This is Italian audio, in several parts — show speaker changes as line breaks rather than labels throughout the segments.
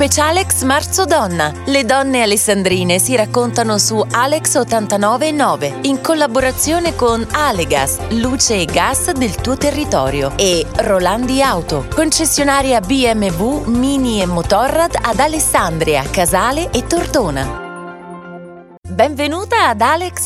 Specialex Marzo Donna. Le donne alessandrine si raccontano su Alex 89.9 in collaborazione con Alegas, luce e gas del tuo territorio, e Rolandi Auto, concessionaria BMW, Mini e Motorrad ad Alessandria, Casale e Tortona. Benvenuta ad Alex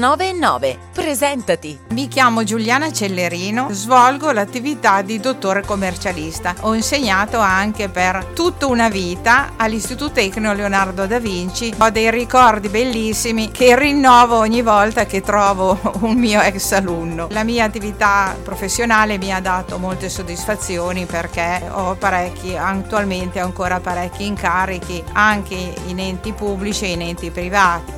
89.9. Presentati.
Mi chiamo Giuliana Cellerino, svolgo l'attività di dottore commercialista. Ho insegnato anche per tutta una vita all'Istituto Tecnico Leonardo da Vinci. Ho dei ricordi bellissimi che rinnovo ogni volta che trovo un mio ex alunno. La mia attività professionale mi ha dato molte soddisfazioni perché ho attualmente ancora parecchi incarichi anche in enti pubblici e in enti privati.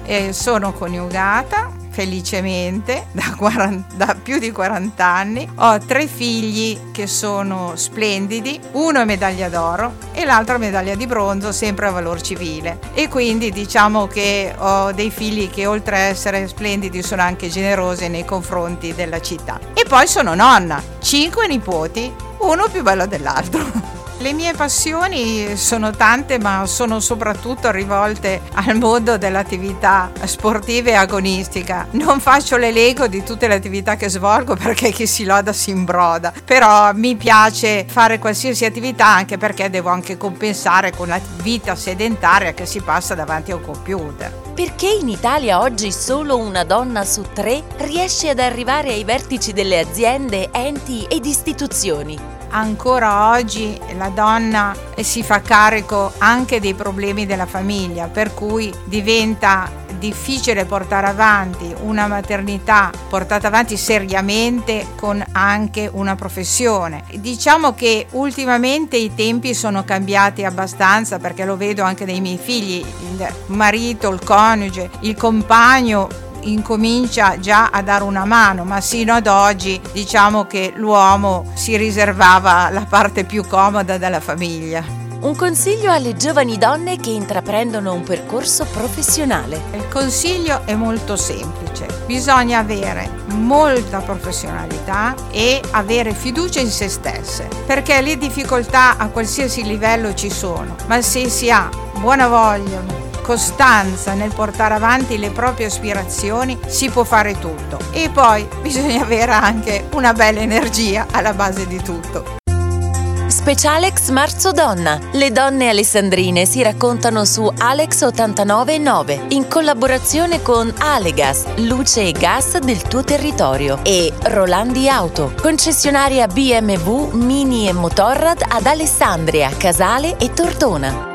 Sono coniugata felicemente da più di 40 anni, ho 3 figli che sono splendidi, uno è medaglia d'oro e l'altro è medaglia di bronzo, sempre a valor civile, e quindi diciamo che ho dei figli che oltre a essere splendidi sono anche generosi nei confronti della città. E poi sono nonna, 5 nipoti, uno più bello dell'altro. Le mie passioni sono tante, ma sono soprattutto rivolte al mondo dell'attività sportiva e agonistica. Non faccio l'elenco di tutte le attività che svolgo perché chi si loda si imbroda, però mi piace fare qualsiasi attività anche perché devo anche compensare con la vita sedentaria che si passa davanti a un computer.
Perché in Italia oggi solo una donna su 3 riesce ad arrivare ai vertici delle aziende, enti ed istituzioni?
Ancora oggi la donna si fa carico anche dei problemi della famiglia, per cui diventa difficile portare avanti una maternità portata avanti seriamente con anche una professione. Diciamo che ultimamente i tempi sono cambiati abbastanza, perché lo vedo anche dai miei figli, il marito, il coniuge, il compagno incomincia già a dare una mano, ma sino ad oggi diciamo che l'uomo si riservava la parte più comoda della famiglia.
Un consiglio alle giovani donne che intraprendono un percorso professionale.
Il consiglio è molto semplice: bisogna avere molta professionalità e avere fiducia in se stesse, perché le difficoltà a qualsiasi livello ci sono, ma se si ha buona voglia, costanza nel portare avanti le proprie aspirazioni, si può fare tutto. E poi bisogna avere anche una bella energia alla base di tutto.
Specialex Marzo Donna. Le donne alessandrine si raccontano su Alex 89.9 in collaborazione con Alegas, luce e gas del tuo territorio, e Rolandi Auto, concessionaria BMW, Mini e Motorrad ad Alessandria, Casale e Tortona.